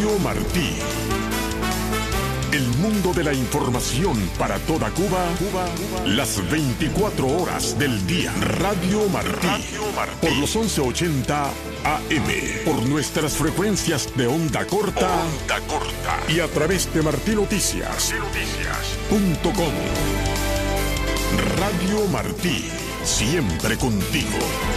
Radio Martí. El mundo de la información para toda Cuba, las 24 horas del día. Radio Martí. Por los 1180 AM. Por nuestras frecuencias de onda corta. Y a través de martinoticias.com. Radio Martí. Siempre contigo.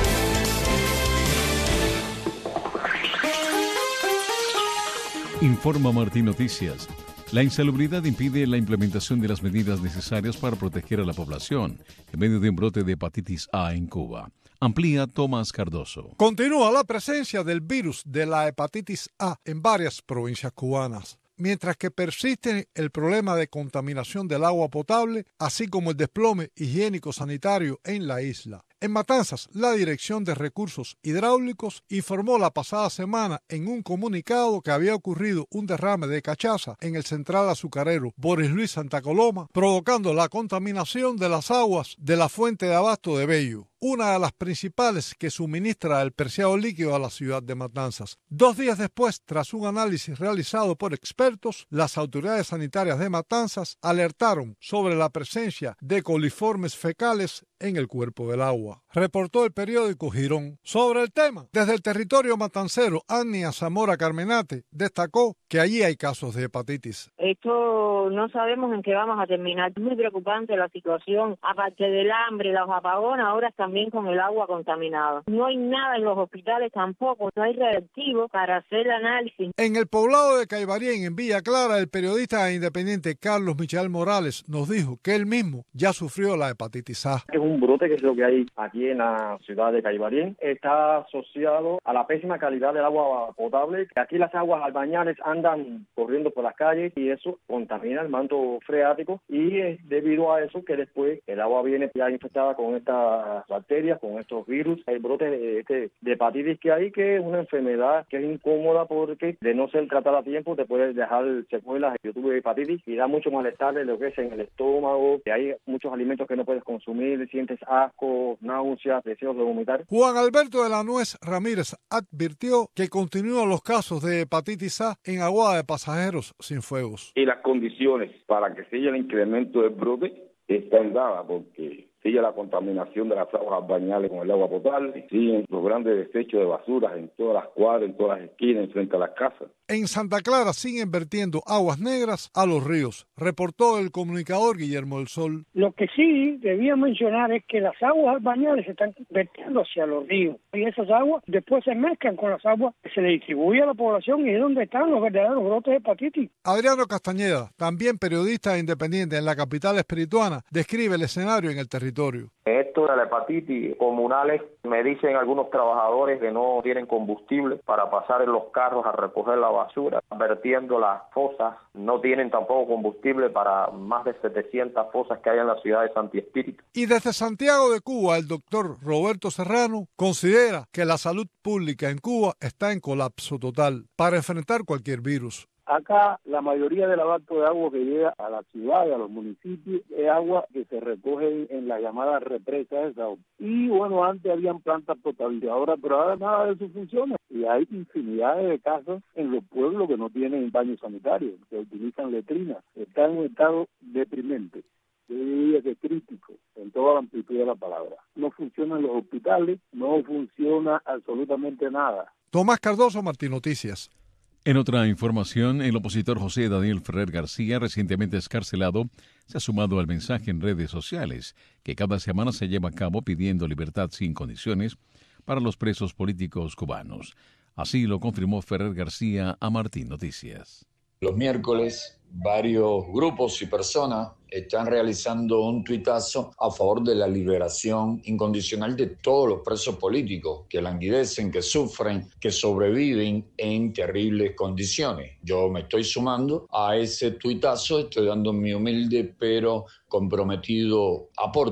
Informa Martí Noticias. La insalubridad impide la implementación de las medidas necesarias para proteger a la población en medio de un brote de hepatitis A en Cuba. Amplía Tomás Cardoso. Continúa la presencia del virus de la hepatitis A en varias provincias cubanas, mientras que persiste el problema de contaminación del agua potable, así como el desplome higiénico-sanitario en la isla. En Matanzas, la Dirección de Recursos Hidráulicos informó la pasada semana en un comunicado que había ocurrido un derrame de cachaza en el central azucarero Boris Luis Santa Coloma, provocando la contaminación de las aguas de la fuente de abasto de Bello, una de las principales que suministra el preciado líquido a la ciudad de Matanzas. 2 días después, tras un análisis realizado por expertos, las autoridades sanitarias de Matanzas alertaron sobre la presencia de coliformes fecales en el cuerpo del agua. Reportó el periódico Girón. Sobre el tema, desde el territorio matancero, Ania Zamora Carmenate destacó que allí hay casos de hepatitis. Esto no sabemos en qué vamos a terminar. Es muy preocupante la situación, aparte del hambre, los apagones, ahora también con el agua contaminada. No hay nada en los hospitales tampoco, no hay reactivo para hacer análisis. En el poblado de Caibarien, en Villa Clara, el periodista independiente Carlos Michael Morales nos dijo que él mismo ya sufrió la hepatitis A. Es un brote que es lo que hay aquí en la ciudad de Caibarien. Está asociado a la pésima calidad del agua potable. Aquí las aguas albañales andan corriendo por las calles y eso contamina el manto freático, y es debido a eso que después el agua viene ya infectada con estas bacterias, con estos virus. El brote de hepatitis que hay, que es una enfermedad que es incómoda porque de no ser tratada a tiempo te puede dejar secuelas. Yo tuve hepatitis y da mucho malestar de lo que es en el estómago, que hay muchos alimentos que no puedes consumir, sientes asco, náuseas, deseos de vomitar. Juan Alberto de la Nuez Ramírez advirtió que continúan los casos de hepatitis A en Aguada de Pasajeros sin fuegos. Y las condiciones para que siga el incremento del brote están dadas porque sigue la contaminación de las aguas bañales con el agua potable, siguen los grandes desechos de basuras en todas las cuadras, en todas las esquinas, frente a las casas. En Santa Clara siguen vertiendo aguas negras a los ríos, reportó el comunicador Guillermo del Sol. Lo que sí debía mencionar es que las aguas bañales se están vertiendo hacia los ríos, y esas aguas después se mezclan con las aguas que se le distribuye a la población, y es donde están los verdaderos brotes de hepatitis. Adriano Castañeda, también periodista independiente en la capital espirituana, describe el escenario en el territorio. Esto de la hepatitis comunales, me dicen algunos trabajadores que no tienen combustible para pasar en los carros a recoger la basura, vertiendo las fosas, no tienen tampoco combustible para más de 700 fosas que hay en la ciudad de Santi Espíritu. Y desde Santiago de Cuba, el doctor Roberto Serrano considera que la salud pública en Cuba está en colapso total para enfrentar cualquier virus. Acá la mayoría del abasto de agua que llega a la ciudad y a los municipios es agua que se recoge en la llamada represa esa. Y bueno, antes habían plantas potabilizadoras, pero ahora nada de eso funciona. Y hay infinidades de casos en los pueblos que no tienen baños sanitarios, que utilizan letrinas. Está en un estado deprimente. Yo diría que crítico en toda la amplitud de la palabra. No funcionan los hospitales, no funciona absolutamente nada. Tomás Cardoso, Martí Noticias. En otra información, el opositor José Daniel Ferrer García, recientemente excarcelado, se ha sumado al mensaje en redes sociales que cada semana se lleva a cabo pidiendo libertad sin condiciones para los presos políticos cubanos. Así lo confirmó Ferrer García a Martí Noticias. Los miércoles, varios grupos y personas están realizando un tuitazo a favor de la liberación incondicional de todos los presos políticos que languidecen, que sufren, que sobreviven en terribles condiciones. Yo me estoy sumando a ese tuitazo, estoy dando mi humilde pero comprometido aporte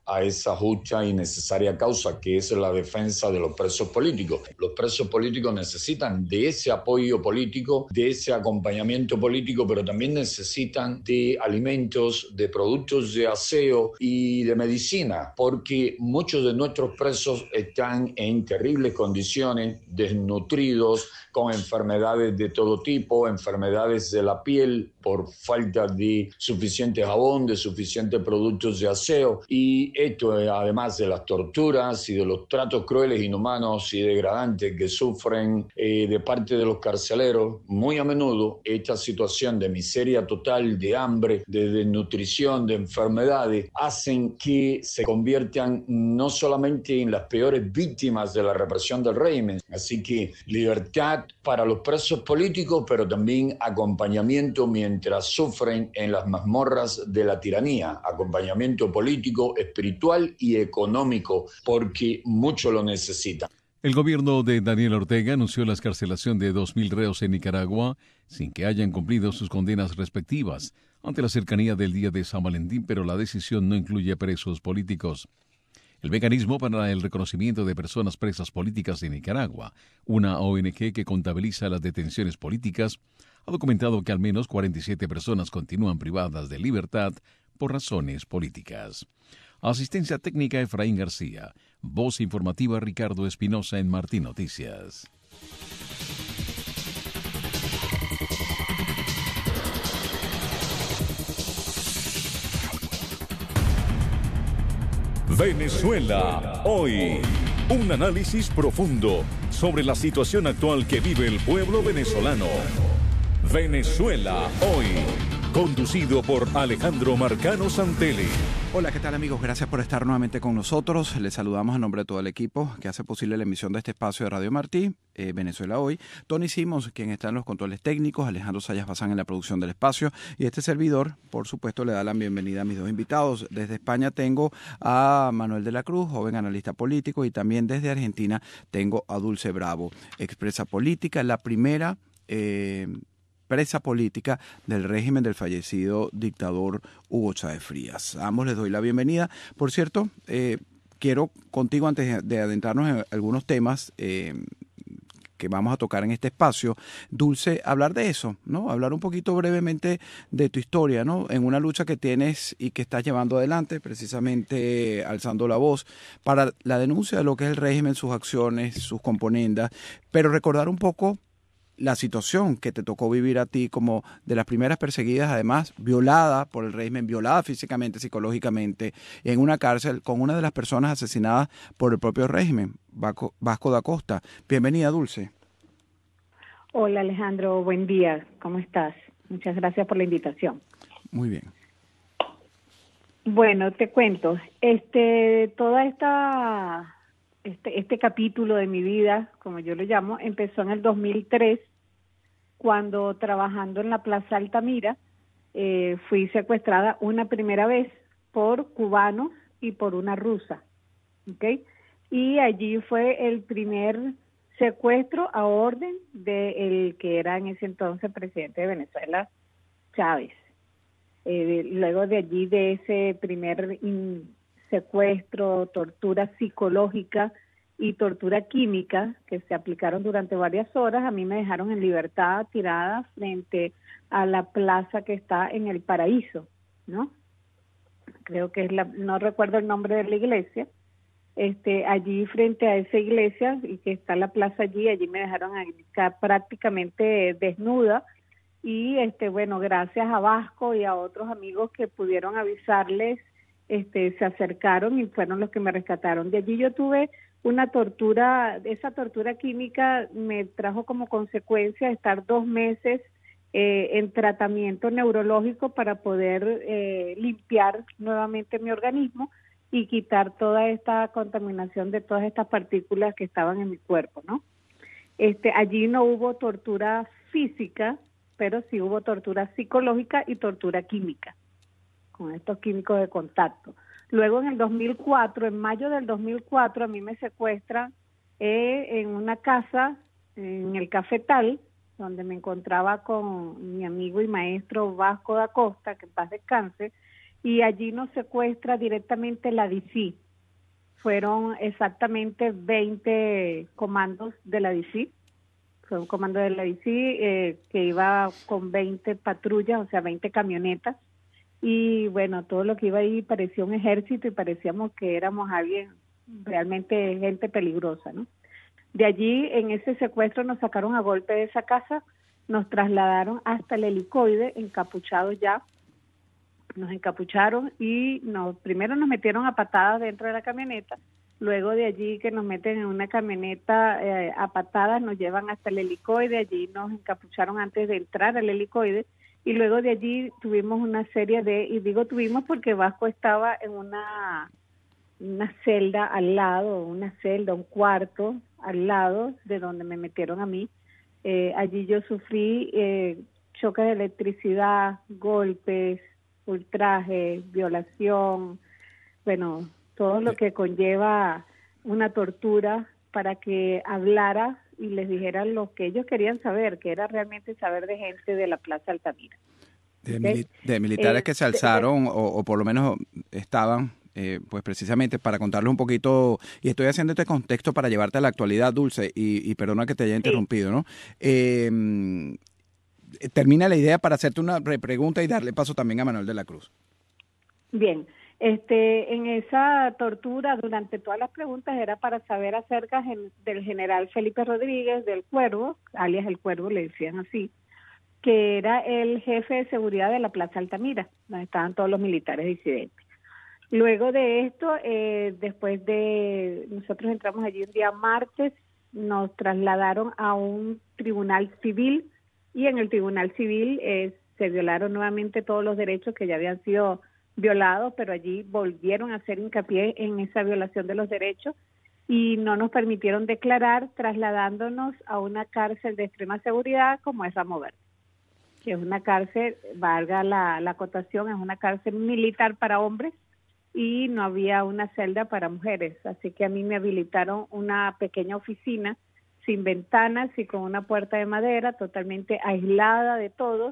a esa justa y necesaria causa que es la defensa de los presos políticos. Los presos políticos necesitan de ese apoyo político, de ese acompañamiento político, pero también necesitan de alimentos, de productos de aseo y de medicina, porque muchos de nuestros presos están en terribles condiciones, desnutridos, con enfermedades de todo tipo, enfermedades de la piel por falta de suficiente jabón, de suficientes productos de aseo, y esto además de las torturas y de los tratos crueles, inhumanos y degradantes que sufren de parte de los carceleros. Muy a menudo esta situación de miseria total, de hambre, de desnutrición, de enfermedades, hacen que se conviertan no solamente en las peores víctimas de la represión del régimen. Así que libertad para los presos políticos, pero también acompañamiento mientras sufren en las mazmorras de la tiranía, acompañamiento político, espiritual y económico, porque mucho lo necesitan. El gobierno de Daniel Ortega anunció la excarcelación de 2.000 reos en Nicaragua sin que hayan cumplido sus condenas respectivas ante la cercanía del día de San Valentín, pero la decisión no incluye presos políticos. El Mecanismo para el Reconocimiento de Personas Presas Políticas de Nicaragua, una ONG que contabiliza las detenciones políticas, ha documentado que al menos 47 personas continúan privadas de libertad por razones políticas. Asistencia técnica Efraín García. Voz informativa Ricardo Espinosa en Martín Noticias. Venezuela hoy. Un análisis profundo sobre la situación actual que vive el pueblo venezolano. Venezuela hoy. Conducido por Alejandro Marcano Santelli. Hola, ¿qué tal amigos? Gracias por estar nuevamente con nosotros. Les saludamos a nombre de todo el equipo que hace posible la emisión de este espacio de Radio Martí, Venezuela Hoy. Tony Simons, quien está en los controles técnicos, Alejandro Sayas Bazán en la producción del espacio, y este servidor, por supuesto, le da la bienvenida a mis dos invitados. Desde España tengo a Manuel de la Cruz, joven analista político, y también desde Argentina tengo a Dulce Bravo, expresa política, la primera presa política del régimen del fallecido dictador Hugo Chávez Frías. A ambos les doy la bienvenida. Por cierto, quiero contigo, antes de adentrarnos en algunos temas que vamos a tocar en este espacio, Dulce, hablar de eso, ¿no? Hablar un poquito brevemente de tu historia, ¿no? En una lucha que tienes y que estás llevando adelante, precisamente alzando la voz para la denuncia de lo que es el régimen, sus acciones, sus componendas, pero recordar un poco la situación que te tocó vivir a ti como de las primeras perseguidas, además violada por el régimen, violada físicamente, psicológicamente, en una cárcel con una de las personas asesinadas por el propio régimen, Vasco da Costa. Bienvenida, Dulce. Hola, Alejandro, buen día, ¿cómo estás? Muchas gracias por la invitación. Muy bien. Bueno, te cuento, toda este capítulo de mi vida, como yo lo llamo, empezó en el 2003, cuando trabajando en la Plaza Altamira, fui secuestrada una primera vez por cubanos y por una rusa, ¿ok? Y allí fue el primer secuestro a orden del que era en ese entonces presidente de Venezuela, Chávez. Luego de allí, de ese primer secuestro, tortura psicológica y tortura química que se aplicaron durante varias horas, a mí me dejaron en libertad tirada frente a la plaza que está en El Paraíso, ¿no? Creo que es no recuerdo el nombre de la iglesia. Allí frente a esa iglesia, y que está la plaza allí me dejaron prácticamente desnuda, y bueno, gracias a Vasco y a otros amigos que pudieron avisarles, se acercaron y fueron los que me rescataron. De allí yo tuve una tortura, esa tortura química me trajo como consecuencia estar 2 meses en tratamiento neurológico para poder limpiar nuevamente mi organismo y quitar toda esta contaminación de todas estas partículas que estaban en mi cuerpo, ¿no? Allí no hubo tortura física, pero sí hubo tortura psicológica y tortura química, con estos químicos de contacto. Luego en el 2004, en mayo del 2004, a mí me secuestran en una casa en el Cafetal, donde me encontraba con mi amigo y maestro Vasco da Costa, que en paz descanse, y allí nos secuestra directamente la DC. Fueron exactamente 20 comandos de la DC. Fue un comando de la DC que iba con 20 patrullas, o sea, 20 camionetas. Y bueno, todo lo que iba ahí parecía un ejército y parecíamos que éramos alguien, realmente gente peligrosa, ¿no? De allí, en ese secuestro, nos sacaron a golpe de esa casa, nos trasladaron hasta el helicoide, encapuchados ya. Nos encapucharon y primero nos metieron a patadas dentro de la camioneta, luego de allí que nos meten en una camioneta a patadas, nos llevan hasta el helicoide, allí nos encapucharon antes de entrar al helicoide, y luego de allí tuvimos una serie y digo tuvimos porque Vasco estaba en una celda al lado, un cuarto al lado de donde me metieron a mí. Allí yo sufrí choques de electricidad, golpes, ultraje, violación, bueno, todo lo que conlleva una tortura para que hablara y les dijera lo que ellos querían saber, que era realmente saber de gente de la Plaza Altamira. De militares que se alzaron o por lo menos estaban, pues precisamente para contarles un poquito, y estoy haciendo este contexto para llevarte a la actualidad, Dulce, y perdona que te haya interrumpido, ¿no? Termina la idea para hacerte una pregunta y darle paso también a Manuel de la Cruz. Bien, en esa tortura, durante todas las preguntas, era para saber acerca del general Felipe Rodríguez del Cuervo, alias el Cuervo, le decían así, que era el jefe de seguridad de la Plaza Altamira, donde estaban todos los militares disidentes. Luego de esto, después de nosotros entramos allí un día martes, nos trasladaron a un tribunal civil, y en el tribunal civil se violaron nuevamente todos los derechos que ya habían sido violados, pero allí volvieron a hacer hincapié en esa violación de los derechos y no nos permitieron declarar, trasladándonos a una cárcel de extrema seguridad como es Ramo Verde, que es una cárcel, valga la acotación, es una cárcel militar para hombres y no había una celda para mujeres, así que a mí me habilitaron una pequeña oficina sin ventanas y con una puerta de madera totalmente aislada de todos,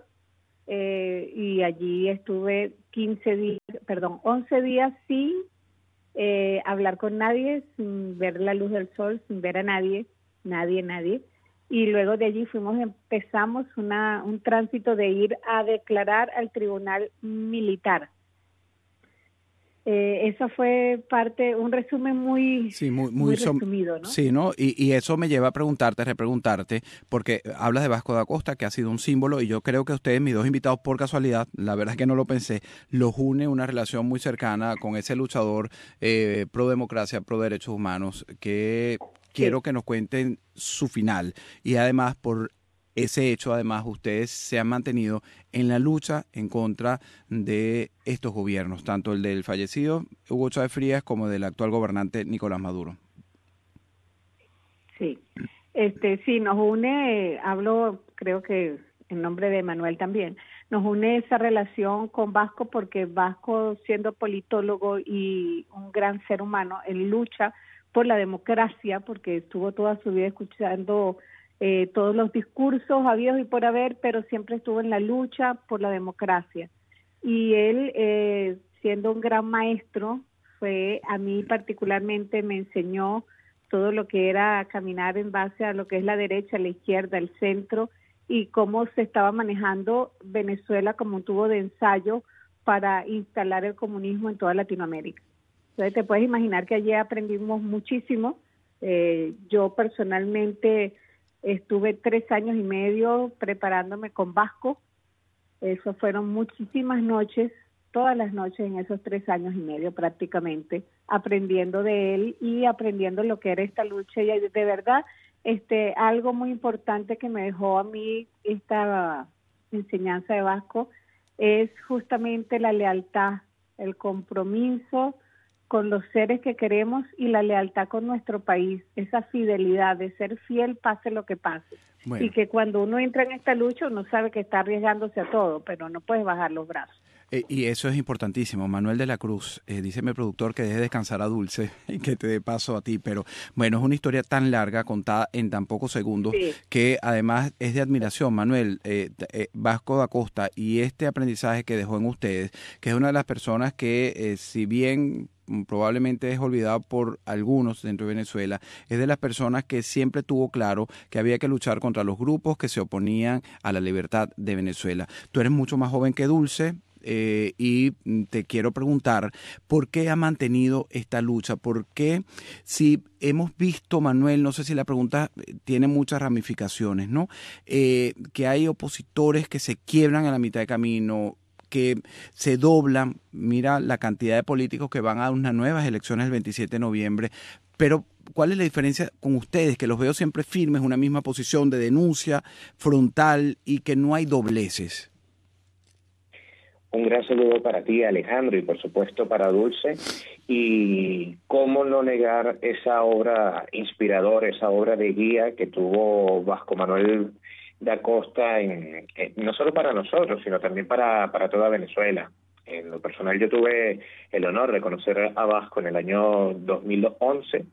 y allí estuve 11 días sin hablar con nadie, sin ver la luz del sol, sin ver a nadie, y luego de allí empezamos un tránsito de ir a declarar al tribunal militar. Eso fue un resumen muy resumido, ¿no? Sí, ¿no? Y eso me lleva a repreguntarte, porque hablas de Vasco da Costa, que ha sido un símbolo, y yo creo que ustedes, mis dos invitados, por casualidad, la verdad es que no lo pensé, los une una relación muy cercana con ese luchador pro democracia, pro derechos humanos, que quiero que nos cuenten su final. Y además, por ese hecho, además, ustedes se han mantenido en la lucha en contra de estos gobiernos, tanto el del fallecido Hugo Chávez Frías como del actual gobernante Nicolás Maduro. Sí, sí, nos une, hablo creo que en nombre de Manuel también, nos une esa relación con Vasco porque Vasco, siendo politólogo y un gran ser humano, en lucha por la democracia, porque estuvo toda su vida escuchando todos los discursos habidos y por haber, pero siempre estuvo en la lucha por la democracia. Y él, siendo un gran maestro, a mí particularmente me enseñó todo lo que era caminar en base a lo que es la derecha, la izquierda, el centro, y cómo se estaba manejando Venezuela como un tubo de ensayo para instalar el comunismo en toda Latinoamérica. Entonces te puedes imaginar que allí aprendimos muchísimo. Yo personalmente estuve 3 años y medio preparándome con Vasco. Eso fueron muchísimas noches, todas las noches en esos 3 años y medio prácticamente, aprendiendo de él y aprendiendo lo que era esta lucha. Y de verdad, algo muy importante que me dejó a mí esta enseñanza de Vasco es justamente la lealtad, el compromiso con los seres que queremos y la lealtad con nuestro país, esa fidelidad de ser fiel pase lo que pase. Bueno. Y que cuando uno entra en esta lucha uno sabe que está arriesgándose a todo, pero no puedes bajar los brazos. Y eso es importantísimo. Manuel de la Cruz, dice mi productor que deje descansar a Dulce y que te dé paso a ti, pero bueno, es una historia tan larga, contada en tan pocos segundos, sí, que además es de admiración, Manuel, Vasco da Costa, y este aprendizaje que dejó en ustedes, que es una de las personas que, si bien probablemente es olvidado por algunos dentro de Venezuela, es de las personas que siempre tuvo claro que había que luchar contra los grupos que se oponían a la libertad de Venezuela. Tú eres mucho más joven que Dulce, y te quiero preguntar, ¿por qué ha mantenido esta lucha? ¿Por qué, si hemos visto, Manuel, no sé si la pregunta tiene muchas ramificaciones, ¿no? Que hay opositores que se quiebran a la mitad de camino, que se doblan, mira la cantidad de políticos que van a unas nuevas elecciones el 27 de noviembre, pero ¿cuál es la diferencia con ustedes? Que los veo siempre firmes, una misma posición de denuncia frontal y que no hay dobleces. Un gran saludo para ti, Alejandro, y por supuesto para Dulce. Y cómo no negar esa obra inspiradora, esa obra de guía que tuvo Vasco Manuel da Costa, no solo para nosotros, sino también para toda Venezuela. En lo personal, yo tuve el honor de conocer a Vasco en el año 2011,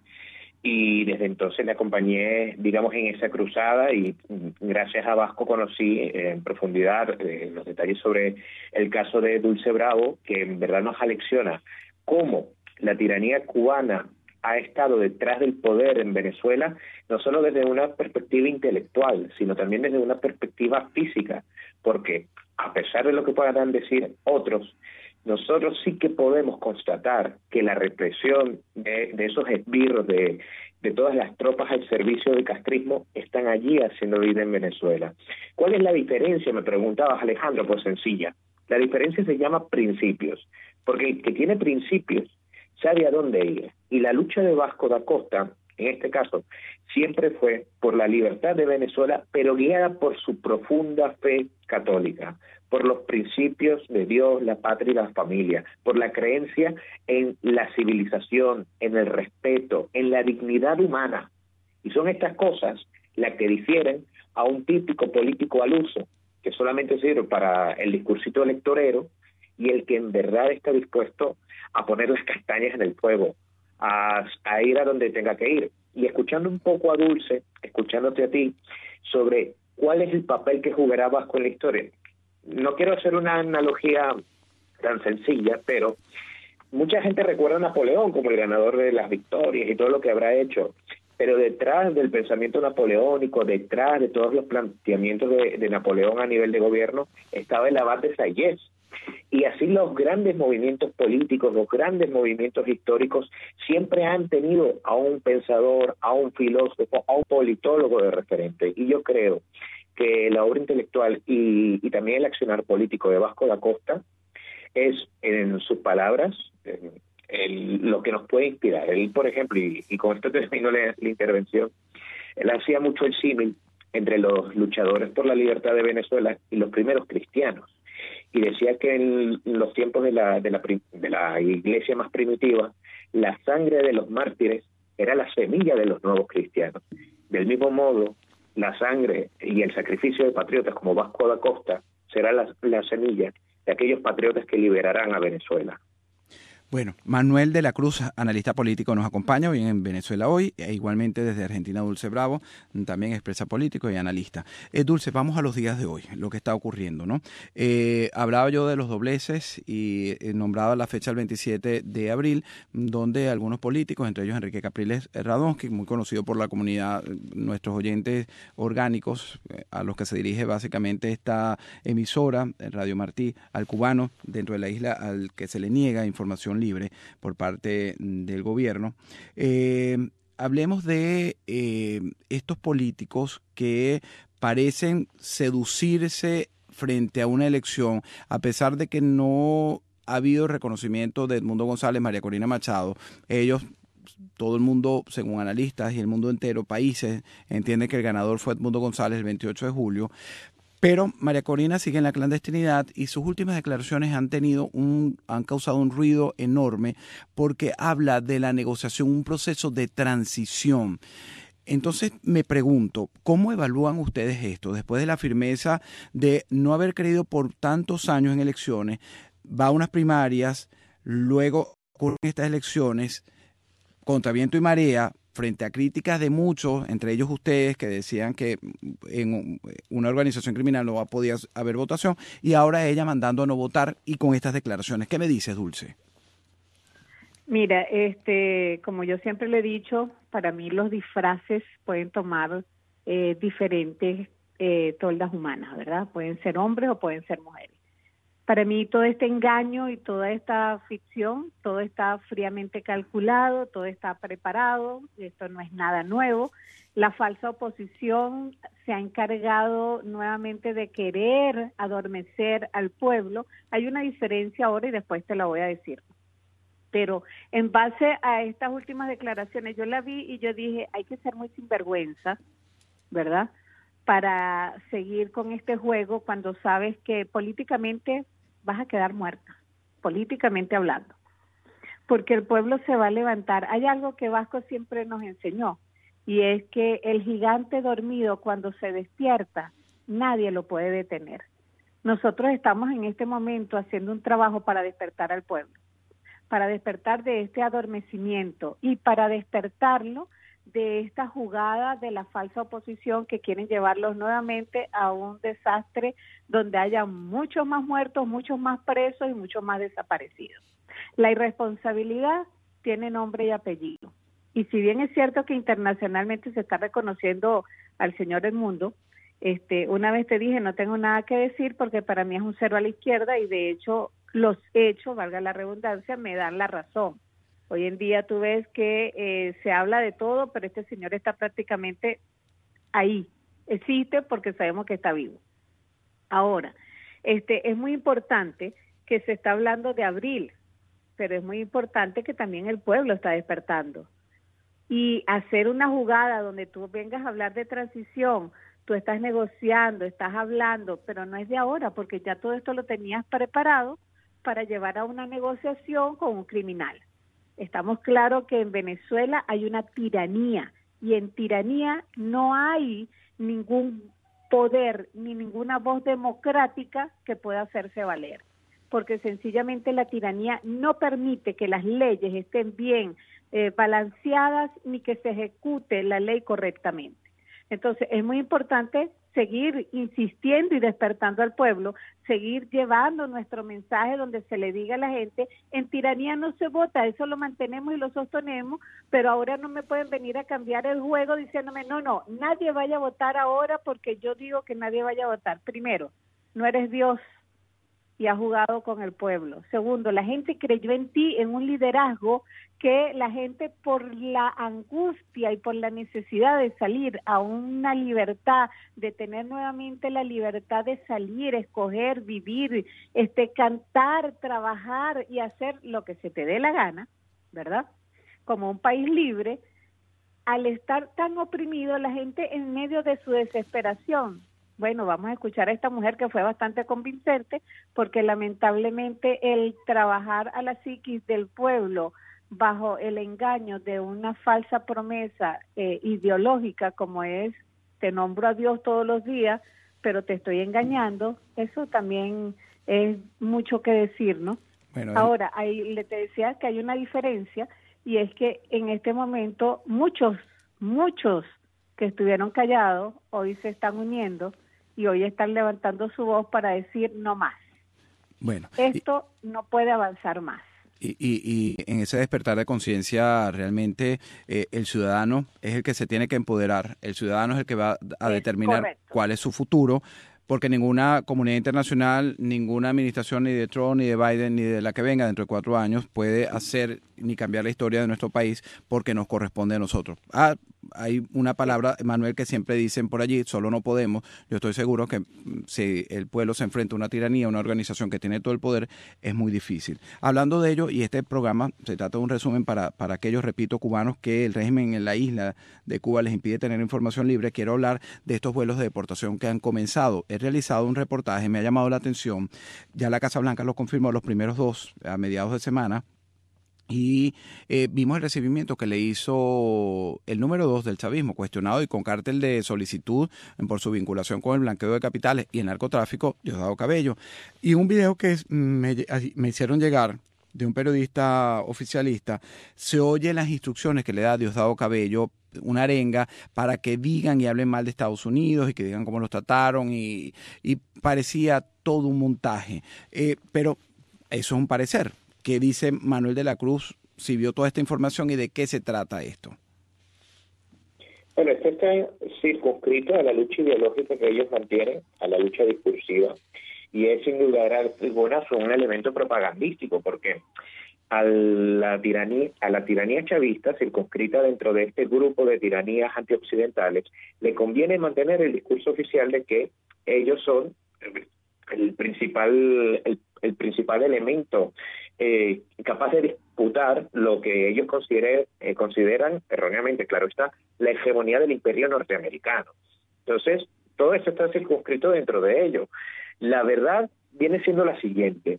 y desde entonces le acompañé, digamos, en esa cruzada, y gracias a Vasco conocí en profundidad los detalles sobre el caso de Dulce Bravo, que en verdad nos alecciona cómo la tiranía cubana ha estado detrás del poder en Venezuela, no solo desde una perspectiva intelectual, sino también desde una perspectiva física, porque a pesar de lo que puedan decir otros, nosotros sí que podemos constatar que la represión de esos esbirros, de todas las tropas al servicio del castrismo, están allí haciendo vida en Venezuela. ¿Cuál es la diferencia? Me preguntabas, Alejandro. Pues sencilla. La diferencia se llama principios, porque el que tiene principios sabe a dónde ir. Y la lucha de Vasco da Costa, en este caso, siempre fue por la libertad de Venezuela, pero guiada por su profunda fe católica, por los principios de Dios, la patria y la familia, por la creencia en la civilización, en el respeto, en la dignidad humana. Y son estas cosas las que difieren a un típico político al uso, que solamente sirve para el discursito electorero, y el que en verdad está dispuesto a poner las castañas en el fuego, a ir a donde tenga que ir. Y escuchando un poco a Dulce, escuchándote a ti, sobre cuál es el papel que jugará Vasco en la historia. No quiero hacer una analogía tan sencilla, pero mucha gente recuerda a Napoleón como el ganador de las victorias y todo lo que habrá hecho, pero detrás del pensamiento napoleónico, detrás de todos los planteamientos de Napoleón a nivel de gobierno, estaba el abad de Sayés. Y así los grandes movimientos políticos, los grandes movimientos históricos siempre han tenido a un pensador, a un filósofo, a un politólogo de referente. Y yo creo que la obra intelectual y también el accionar político de Vasco da Costa es, en sus palabras, lo que nos puede inspirar. Él, por ejemplo, y con esto termino la intervención, él hacía mucho el símil entre los luchadores por la libertad de Venezuela y los primeros cristianos. Y decía que en los tiempos de la iglesia más primitiva, la sangre de los mártires era la semilla de los nuevos cristianos. Del mismo modo, la sangre y el sacrificio de patriotas como Vasco da Costa será la semilla de aquellos patriotas que liberarán a Venezuela. Bueno, Manuel de la Cruz, analista político, nos acompaña hoy en Venezuela Hoy, e igualmente desde Argentina Dulce Bravo, también expresa político y analista. Dulce, vamos a los días de hoy, lo que está ocurriendo, ¿no? Hablaba yo de los dobleces y nombraba la fecha el 27 de abril, donde algunos políticos, entre ellos Enrique Capriles Radonsky, muy conocido por la comunidad, nuestros oyentes orgánicos, a los que se dirige básicamente esta emisora, Radio Martí, al cubano dentro de la isla al que se le niega información libre por parte del gobierno. Hablemos de estos políticos que parecen seducirse frente a una elección, a pesar de que no ha habido reconocimiento de Edmundo González, María Corina Machado. Ellos, todo el mundo, según analistas y el mundo entero, países, entiende que el ganador fue Edmundo González el 28 de julio. Pero María Corina sigue en la clandestinidad y sus últimas declaraciones han causado un ruido enorme porque habla de la negociación, un proceso de transición. Entonces me pregunto, ¿cómo evalúan ustedes esto? Después de la firmeza de no haber creído por tantos años en elecciones, va a unas primarias, luego ocurren estas elecciones contra viento y marea, frente a críticas de muchos, entre ellos ustedes, que decían que en una organización criminal no podía haber votación, y ahora ella mandando a no votar y con estas declaraciones. ¿Qué me dices, Dulce? Mira, como yo siempre le he dicho, para mí los disfraces pueden tomar diferentes toldas humanas, ¿verdad? Pueden ser hombres o pueden ser mujeres. Para mí todo este engaño y toda esta ficción, todo está fríamente calculado, todo está preparado, esto no es nada nuevo. La falsa oposición se ha encargado nuevamente de querer adormecer al pueblo. Hay una diferencia ahora y después te la voy a decir. Pero en base a estas últimas declaraciones, yo la vi y yo dije, hay que ser muy sinvergüenza, ¿verdad?, para seguir con este juego cuando sabes que políticamente vas a quedar muerta, políticamente hablando, porque el pueblo se va a levantar. Hay algo que Vasco siempre nos enseñó, y es que el gigante dormido cuando se despierta, nadie lo puede detener. Nosotros estamos en este momento haciendo un trabajo para despertar al pueblo, para despertar de este adormecimiento y para despertarlo de esta jugada de la falsa oposición que quieren llevarlos nuevamente a un desastre donde haya muchos más muertos, muchos más presos y muchos más desaparecidos. La irresponsabilidad tiene nombre y apellido. Y si bien es cierto que internacionalmente se está reconociendo al señor Edmundo, una vez te dije, no tengo nada que decir porque para mí es un cero a la izquierda y de hecho los hechos, valga la redundancia, me dan la razón. Hoy en día tú ves que se habla de todo, pero este señor está prácticamente ahí. Existe porque sabemos que está vivo. Ahora, es muy importante que se está hablando de abril, pero es muy importante que también el pueblo está despertando. Y hacer una jugada donde tú vengas a hablar de transición, tú estás negociando, estás hablando, pero no es de ahora, porque ya todo esto lo tenías preparado para llevar a una negociación con un criminal. Estamos claros que en Venezuela hay una tiranía y en tiranía no hay ningún poder ni ninguna voz democrática que pueda hacerse valer, porque sencillamente la tiranía no permite que las leyes estén bien balanceadas ni que se ejecute la ley correctamente. Entonces es muy importante seguir insistiendo y despertando al pueblo, seguir llevando nuestro mensaje donde se le diga a la gente, en tiranía no se vota, eso lo mantenemos y lo sostenemos, pero ahora no me pueden venir a cambiar el juego diciéndome, no, nadie vaya a votar ahora porque yo digo que nadie vaya a votar. Primero, no eres Dios y has jugado con el pueblo. Segundo, la gente creyó en ti, en un liderazgo que la gente por la angustia y por la necesidad de salir a una libertad, de tener nuevamente la libertad de salir, escoger, vivir, cantar, trabajar y hacer lo que se te dé la gana, ¿verdad? Como un país libre, al estar tan oprimido, la gente en medio de su desesperación, bueno, vamos a escuchar a esta mujer que fue bastante convincente, porque lamentablemente el trabajar a la psiquis del pueblo bajo el engaño de una falsa promesa ideológica como es, te nombro a Dios todos los días, pero te estoy engañando, eso también es mucho que decir, ¿no? Bueno, ahora, ahí te decía que hay una diferencia, y es que en este momento muchos que estuvieron callados hoy se están uniendo y hoy están levantando su voz para decir no más. Bueno, esto no puede avanzar más. Y en ese despertar de conciencia realmente el ciudadano es el que se tiene que empoderar, el ciudadano es el que va a determinar cuál es su futuro, porque ninguna comunidad internacional, ninguna administración ni de Trump, ni de Biden, ni de la que venga dentro de 4 años puede hacer ni cambiar la historia de nuestro país porque nos corresponde a nosotros. Hay una palabra, Manuel, que siempre dicen por allí, solo no podemos. Yo estoy seguro que si el pueblo se enfrenta a una tiranía, a una organización que tiene todo el poder, es muy difícil. Hablando de ello, y este programa se trata de un resumen para aquellos, repito, cubanos que el régimen en la isla de Cuba les impide tener información libre, quiero hablar de estos vuelos de deportación que han comenzado. He realizado un reportaje, me ha llamado la atención, ya la Casa Blanca lo confirmó los primeros 2 a mediados de semana, Y vimos el recibimiento que le hizo el número 2 del chavismo, cuestionado y con cártel de solicitud por su vinculación con el blanqueo de capitales y el narcotráfico, Diosdado Cabello. Y un video que me hicieron llegar de un periodista oficialista, se oye las instrucciones que le da Diosdado Cabello, una arenga, para que digan y hablen mal de Estados Unidos y que digan cómo los trataron y parecía todo un montaje. Pero eso es un parecer. ¿Qué dice Manuel de la Cruz si vio toda esta información y de qué se trata esto? Bueno, esto está circunscrito a la lucha ideológica que ellos mantienen, a la lucha discursiva, y es sin duda alguna un elemento propagandístico, porque a la tiranía chavista, circunscrita dentro de este grupo de tiranías antioccidentales, le conviene mantener el discurso oficial de que ellos son el principal elemento capaz de disputar lo que ellos consideran erróneamente, claro está, la hegemonía del imperio norteamericano. Entonces, todo esto está circunscrito dentro de ello. La verdad viene siendo la siguiente.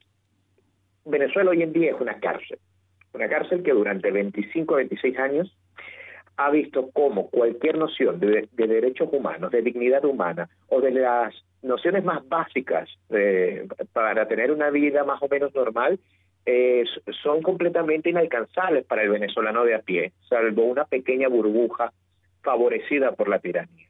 Venezuela hoy en día es una cárcel que durante 25 o 26 años ha visto cómo cualquier noción de derechos humanos, de dignidad humana o de las nociones más básicas para tener una vida más o menos normal son completamente inalcanzables para el venezolano de a pie, salvo una pequeña burbuja favorecida por la tiranía.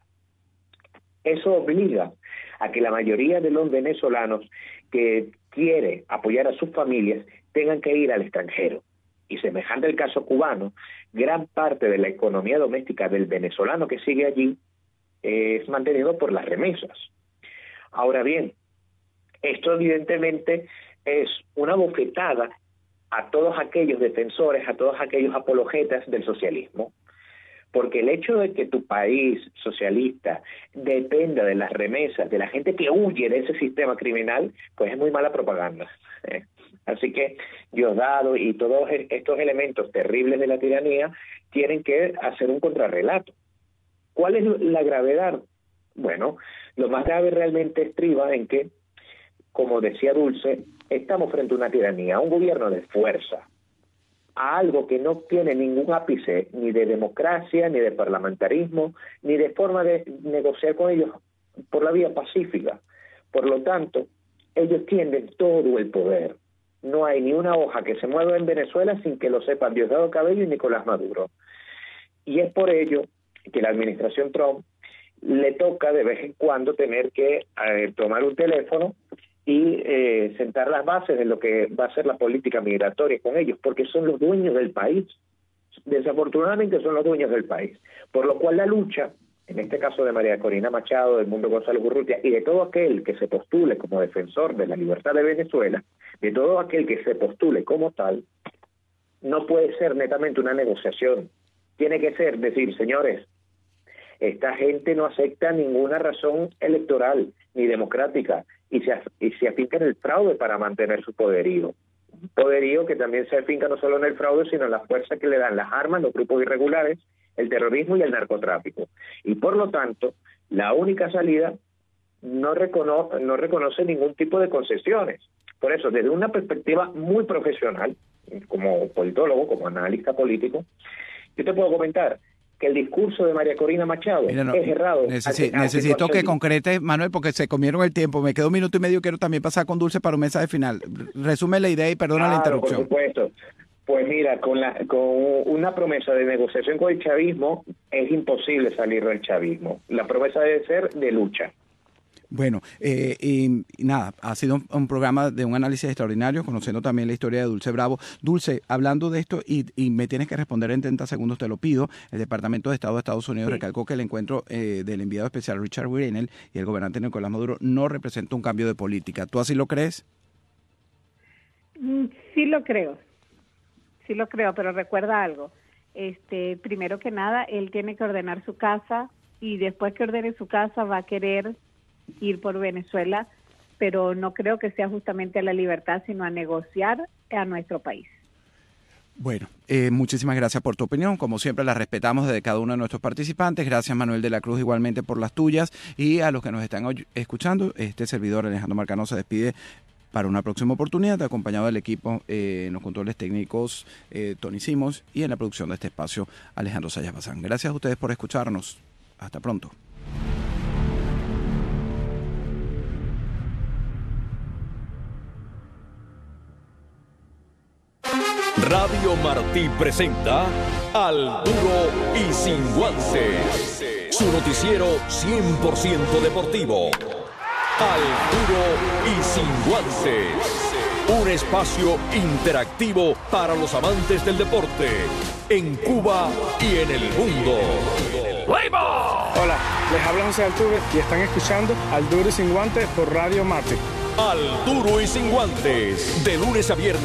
Eso obliga a que la mayoría de los venezolanos que quiere apoyar a sus familias tengan que ir al extranjero. Y semejante al caso cubano, gran parte de la economía doméstica del venezolano que sigue allí es mantenido por las remesas. Ahora bien, esto evidentemente es una bofetada a todos aquellos defensores, a todos aquellos apologetas del socialismo, porque el hecho de que tu país socialista dependa de las remesas, de la gente que huye de ese sistema criminal, pues es muy mala propaganda. Así que Diosdado y todos estos elementos terribles de la tiranía tienen que hacer un contrarrelato. ¿Cuál es la gravedad? Bueno, lo más grave realmente estriba en que, como decía Dulce, estamos frente a una tiranía, a un gobierno de fuerza, a algo que no tiene ningún ápice ni de democracia, ni de parlamentarismo, ni de forma de negociar con ellos por la vía pacífica. Por lo tanto, ellos tienen todo el poder. No hay ni una hoja que se mueva en Venezuela sin que lo sepan Diosdado Cabello y Nicolás Maduro. Y es por ello que la administración Trump le toca de vez en cuando tener que tomar un teléfono y sentar las bases de lo que va a ser la política migratoria con ellos, porque son los dueños del país. Desafortunadamente son los dueños del país. Por lo cual la lucha, en este caso de María Corina Machado, del Mundo González Urrutia, y de todo aquel que se postule como defensor de la libertad de Venezuela, de todo aquel que se postule como tal, no puede ser netamente una negociación. Tiene que ser decir, señores, esta gente no acepta ninguna razón electoral ni democrática y se afinca en el fraude para mantener su poderío. Un poderío que también se afinca no solo en el fraude, sino en la fuerza que le dan las armas, los grupos irregulares, el terrorismo y el narcotráfico. Y por lo tanto, la única salida no reconoce ningún tipo de concesiones. Por eso, desde una perspectiva muy profesional, como politólogo, como analista político, yo te puedo comentar que el discurso de María Corina Machado es errado. Necesito que concrete, Manuel, porque se comieron el tiempo. Me quedó un minuto y medio, quiero también pasar con Dulce para un mensaje final. Resume la idea y perdona la interrupción. Por supuesto. Pues mira, con una promesa de negociación con el chavismo, es imposible salir del chavismo. La promesa debe ser de lucha. Bueno, y nada, ha sido un programa de un análisis extraordinario, conociendo también la historia de Dulce Bravo. Dulce, hablando de esto, y me tienes que responder en 30 segundos, te lo pido, el Departamento de Estado de Estados Unidos recalcó que el encuentro del enviado especial Richard Grenell y el gobernante Nicolás Maduro no representa un cambio de política. ¿Tú así lo crees? Sí lo creo, pero recuerda algo. Primero que nada, él tiene que ordenar su casa y después que ordene su casa va a querer ir por Venezuela, pero no creo que sea justamente a la libertad, sino a negociar a nuestro país. Bueno, muchísimas gracias por tu opinión. Como siempre, la respetamos desde cada uno de nuestros participantes. Gracias, Manuel de la Cruz, igualmente por las tuyas. Y a los que nos están escuchando, este servidor Alejandro Marcano se despide para una próxima oportunidad, acompañado del equipo en los controles técnicos Tony Simons y en la producción de este espacio Alejandro Sayas Bazán. Gracias a ustedes por escucharnos. Hasta pronto. Radio Martí presenta Al Duro y Sin Guantes, su noticiero 100% deportivo. Al Duro y Sin Guantes, un espacio interactivo para los amantes del deporte en Cuba y en el mundo. Hola, les habla José Altuve y están escuchando Al Duro y Sin Guantes por Radio Martí. Al Duro y Sin Guantes, de lunes a viernes.